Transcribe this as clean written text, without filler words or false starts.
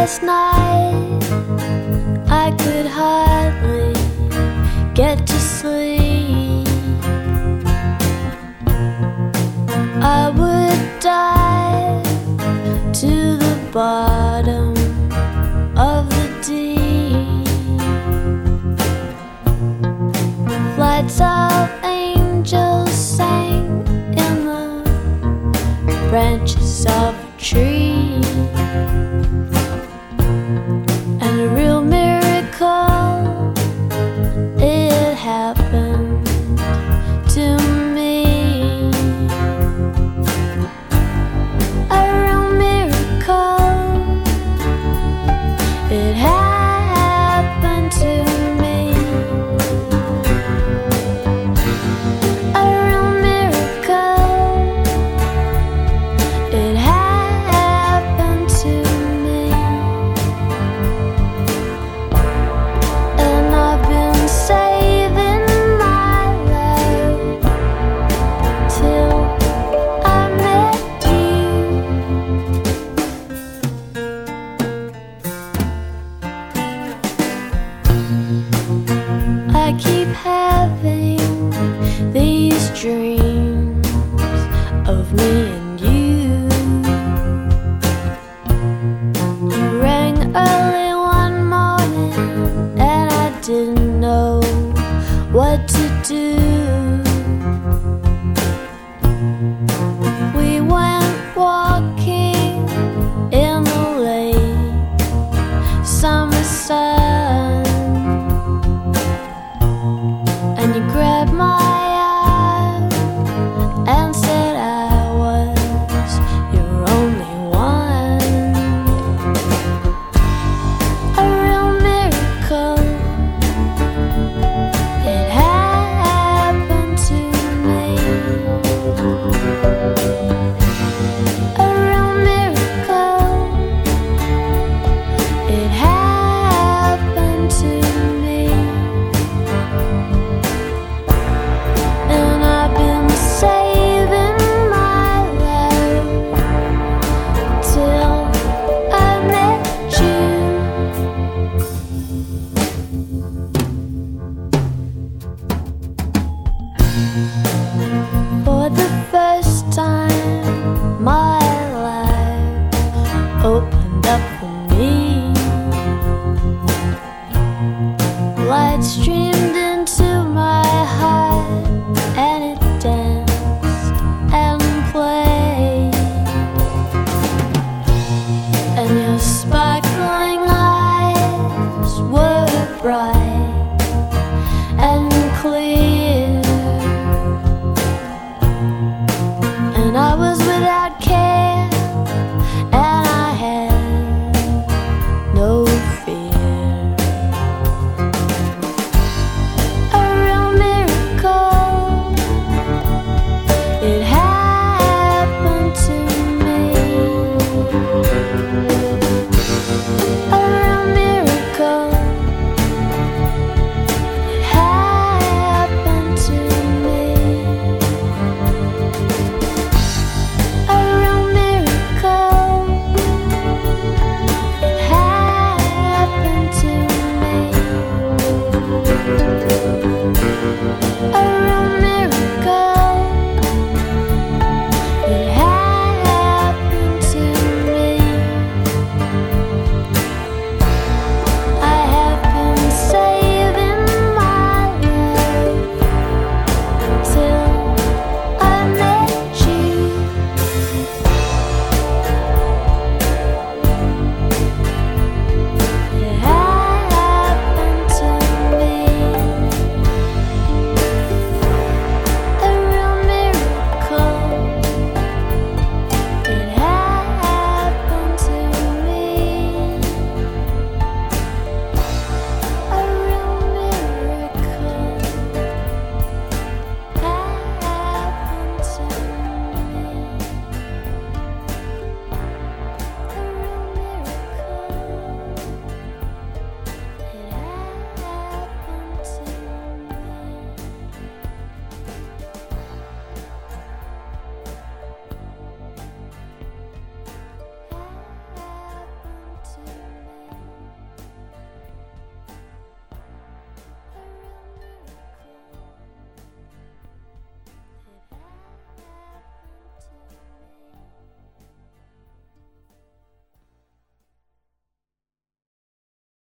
Last night I could hardly get to sleep. I would dive to the bottom of the deep. Flights of angels sang in the branches of a tree. And a real miracle, it happened to me. A real miracle, it happened to me. A real miracle, it happened to me. And I've been saving my life till I met you. I keep having these dreams of me and you. You rang early one morning and I didn't know what to do. We went walking in the late summer sun, and you grabbed my arm and said I was your only one. A real miracle, it happened to me. A real miracle, it happened to me. And I've been saving my life till I met you.